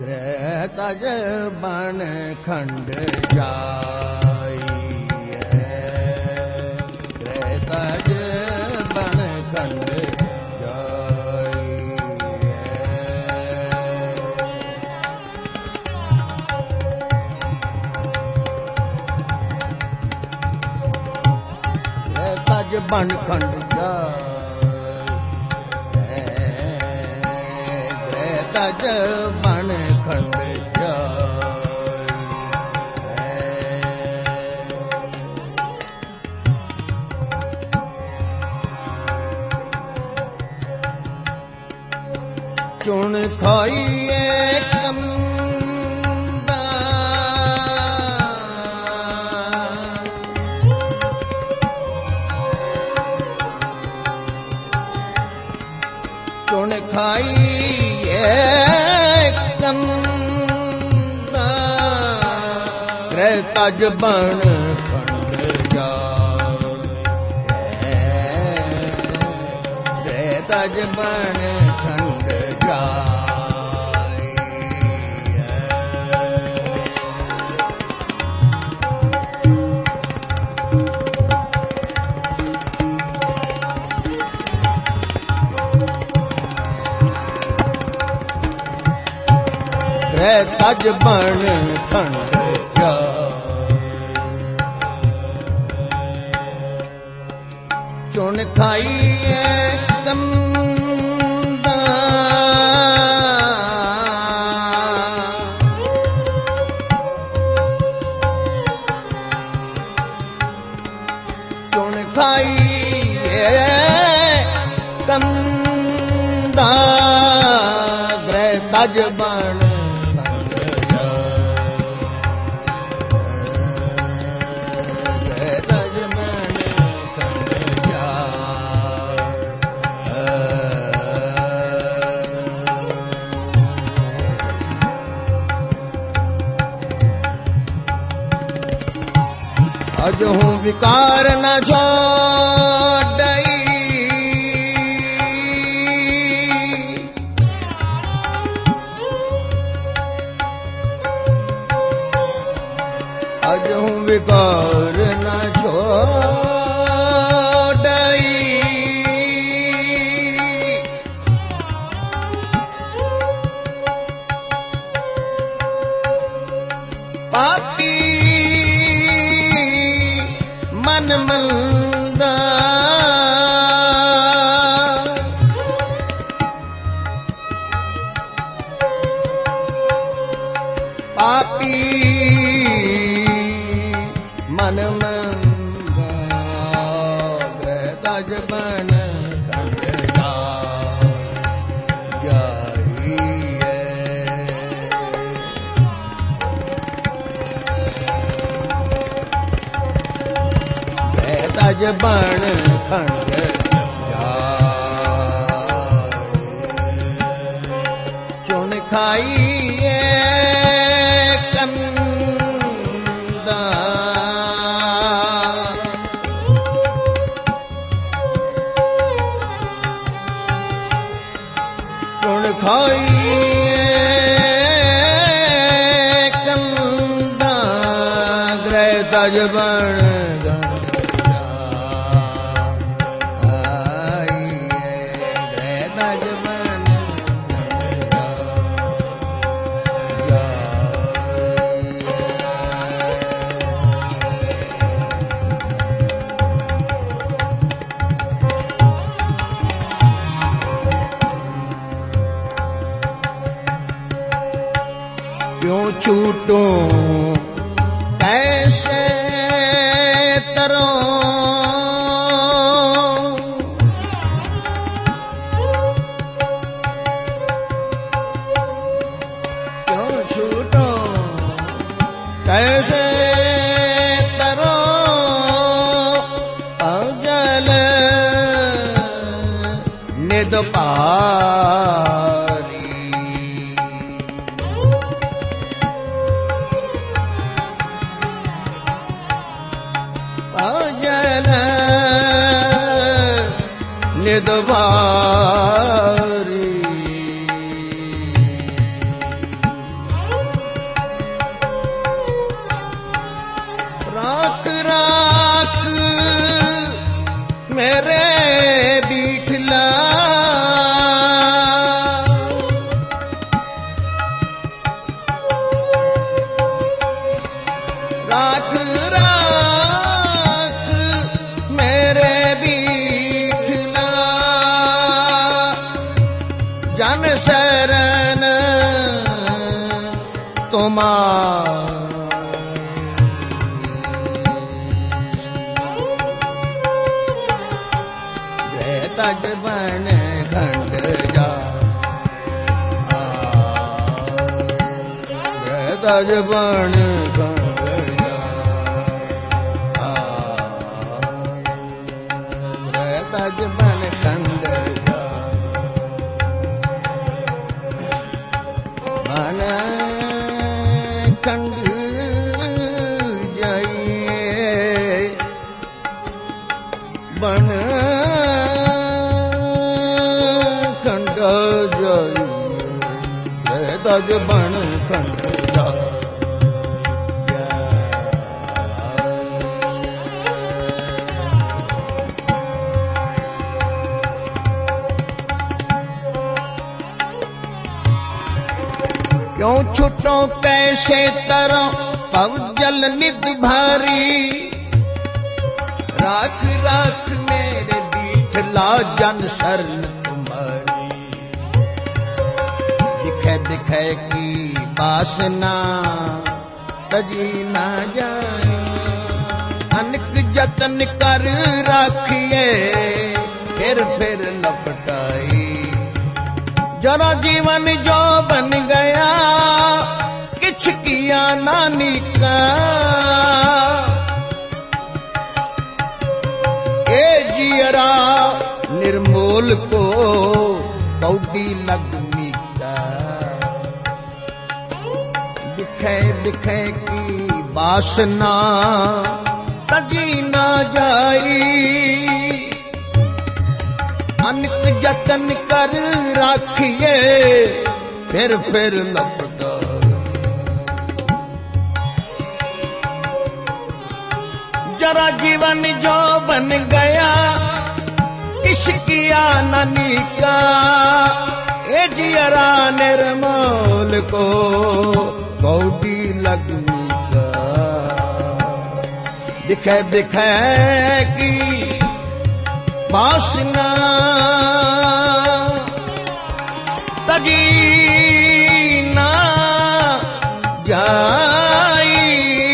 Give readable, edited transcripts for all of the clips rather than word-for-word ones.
गृह तज बन खंड जाइए, गृह तज बन खंड जाइए। गृह तज बन खंड जाइए, गृह तज बन खंड चुन खाइए कंदा, चुन खाइए कंदा, गृह तज बन खंड जाइए, गृह तज बन खंड गृह तज बन खंड जाइए। चुन खाइए कंदा, चुन खाइए कंदा, गृह तज बन अजहू विकार न छोड़ई, अजहू विकार न छोड़ई, पापी मन मंदा, पापी मन मंदा, गृह तज बन खंड जाइए। तज बन खंड जाइए। चुन खाइए कंदा, चुन खाइए कंदा, गृह तज बन क्यों छूटूं कैसे तरों, क्यों छूटूं कैसे तरों, अजल निद पारी, अजल निद पारी। तज बन खंड जा तज बन खंड जा तज बन खंड जा मन खंड जाइए बन तज बन खंड जा क्यों छुटो कैसे तरह पव जल नित भारी राख राख मेरे बीठला जन शरण दिखे की वासना तजी ना जाए अनक जतन कर राखिए फिर लपटाई जरा जीवन जो बन गया किछ किया नानी का ए जियरा निर्मोल को कौडी लगमी बिखे की वासना तजी ना जाई अनक जतन कर राखिए फिर लपटा जरा जीवन जो बन गया किसकिया नानी का ए जियरा निर्मोल को कौडी लगनी का दिखे की वासना तजी ना जाई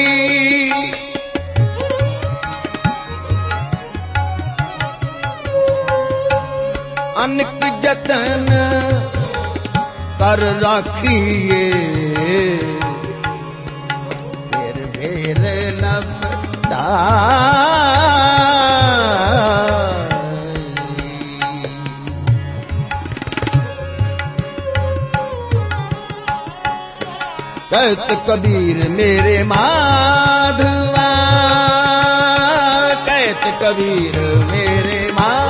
अनक जतन कर राखिए फिर लपटा कहत कबीर मेरे माधवा कहत कबीर मेरे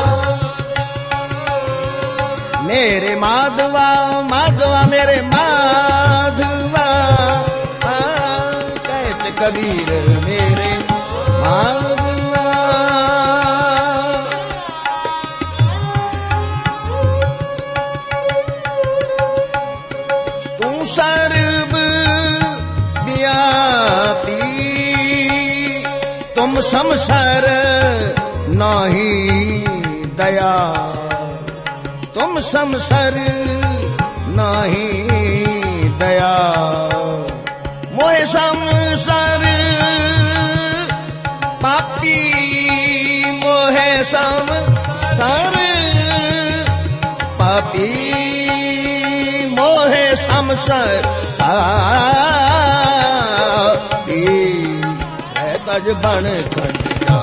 माधवा माधवा मेरे माधवा कहत कबीर मेरे माधवा तू सर्व व्यापी तुम समसर नाही दया तुम समसर नाही दया मोहे समसर पापी मोहे समसर पापी मोहे समसर पापी तज बन खंड जा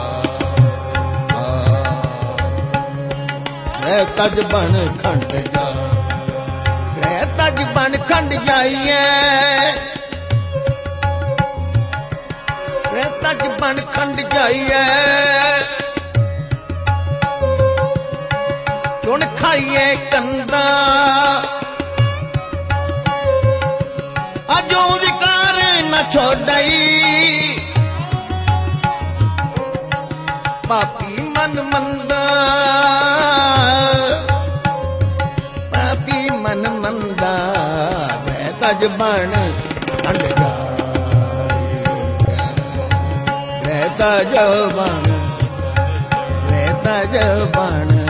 तज बन खंड जा तज बन खंड जाइए तज बन खंड जाइए चुन खाइए कंदा अजो विकार न छोड़ई पापी मन मंदा पापी मन मंदा तज बन खंड जाए तज बन